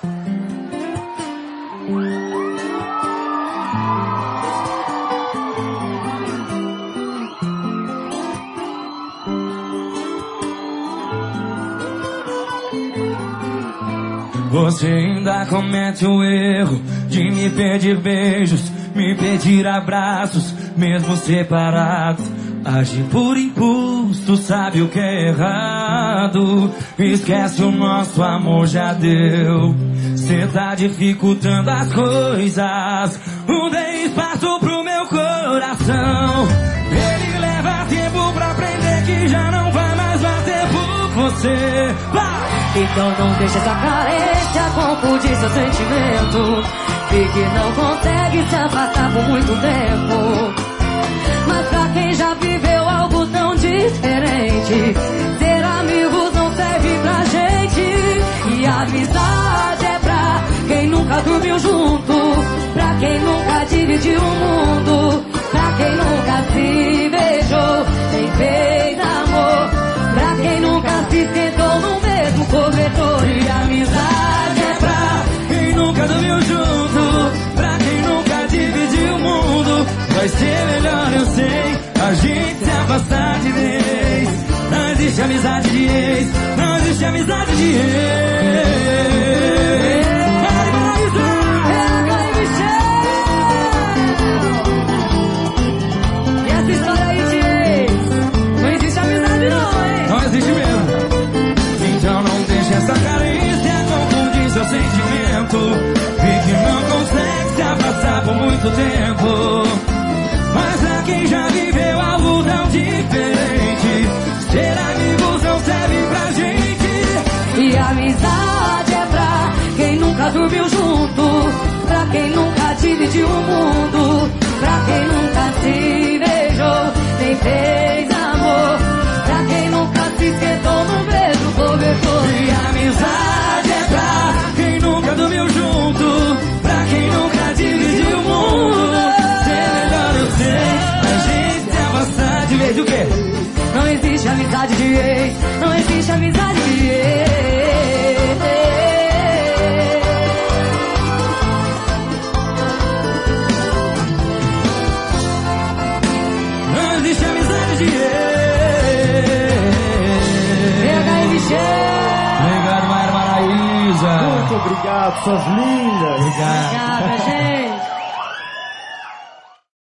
Você ainda comete o erro de me pedir beijos, me pedir abraços, mesmo separados. Agir por impulso, sabe o que é errado. Esquece, o nosso amor já deu. Cê tá dificultando as coisas. Não dê espaço pro meu coração. Ele leva tempo pra aprender que já não vai mais bater por você. Vai! Então não deixe essa carência confundir seu sentimento. Vi que não consegue se afastar por muito tempo. Mas pra quem já viveu algo tão diferente, ser amigo não serve pra gente. E amizade é pra quem nunca dormiu junto, pra quem nunca dividiu o mundo, pra quem nunca se beijou, nem fez amor, pra quem nunca se sentou no mesmo cobertor. E amizade é pra quem nunca dormiu junto, pra quem nunca dividiu o mundo. Vai ser melhor, eu sei, a gente se afastar de vez. Não existe amizade de ex, não existe amizade de ex. E essa história aí de ex, não existe amizade não, hein? Não existe mesmo. Então não deixe essa carência confundir seu sentimento. Vi que não consegue se afastar por muito tempo. Mas pra quem já viveu algo tão diferente, ser amigos não serve pra gente. E amizade é pra quem nunca dormiu junto, pra quem nunca dividiu o mundo, pra quem nunca se beijou, nem fez amor, pra quem nunca se esquentou no mesmo cobertor. E amizade é pra quem nunca dormiu junto, pra quem nunca dividiu o mundo. A gente se afastar de vez o quê? Não existe amizade de ex, não existe amizade de ex. Não existe amizade de ex. Obrigado, Maíra Maraísa. Muito obrigado, suas lindas. Obrigado. Obrigada, gente.